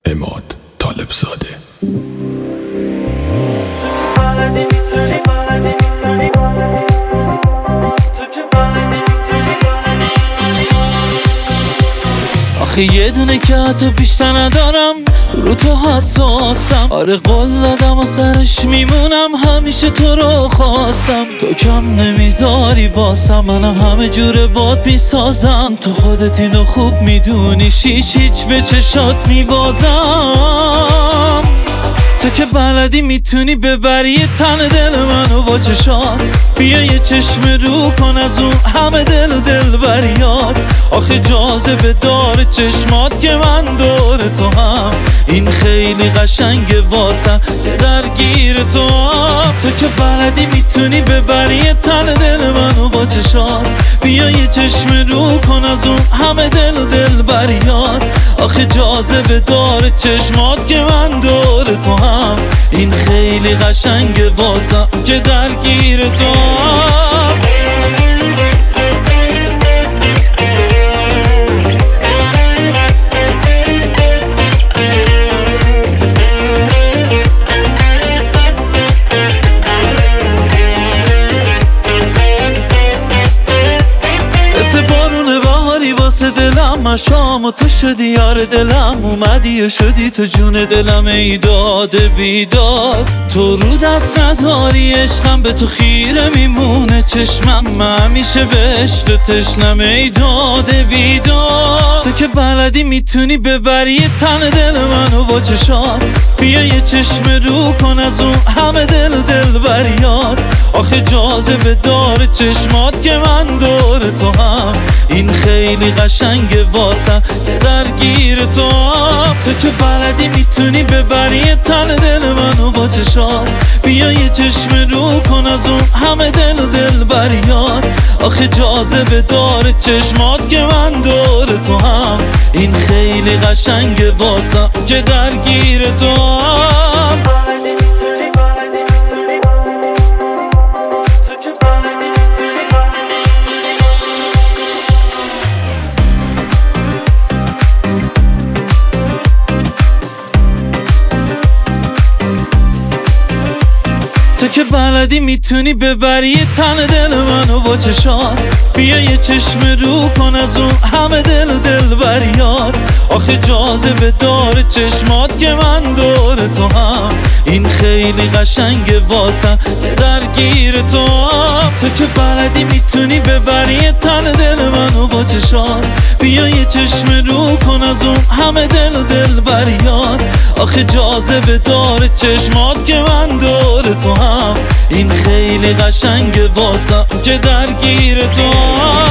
عماد طالبزاده. آخه یه دونه که حتی بیشتر ندارم، رو تو حساسم. آره قول دادم و سرش میمونم، همیشه تو رو خواستم. تو کم نمیذاری واسم، منم همه جوره باد میسازم. تو خودت اینو خوب میدونی، هیچ به چشات میبازم. تو که بلدی میتونی ببری تن دل منو با چشات. بیا یه چشم رو کن از اون همه دل بریاد. آخه جاذبه داره چشمات که من دور تو هم. این خیلی قشنگه واسم که درگیر تو هم. تو که بلدی میتونی ببری تن دل منو با چشات. بیا یه چشم رو کن از اون همه دل بریاد. آخه جاذبه داره چشمات که من دور تو هم. این خیلی قشنگه واسم که درگیر تو هم. واسه دلم مشام و تو شدی یار دلم. اومدی و شدی تو جون دلم، ای داد بیداد. تو رو دست نداری عشقم، به تو خیره میمونه چشمم. من همیشه به عشق تشنم، ای داد بیداد. تو که بلدی میتونی ببری تن دل منو با چشات. بیا یه چشم رو کن از اون همه دل بریاد. آخه جاذبه داره چشمات که من دور تو هم. این خیلی قشنگه واسم که درگیر تو هم. تو که بلدی میتونی ببری تن دل منو با چشات. بیا یه چشم رو کن از اون همه دل بریاد. آخه جاذبه داره چشمات که من دور تو هم. این خیلی قشنگه واسم که درگیر تو هم. تو که بلدی میتونی ببری تن دل منو با چشات. بیا یه چشم رو کن از اون همه دل بریاد. آخه جاذبه داره چشمات که من دور تو هم. این خیلی قشنگه واسم که درگیر تو هم. تو که بلدی میتونی ببری تن دل منو با چشات. بیا یه چشم رو کن از اون همه دل بریاد. آخه جاذبه داره چشمات که من دور تو هم. این خیلی قشنگه واسم که درگیر تو هم.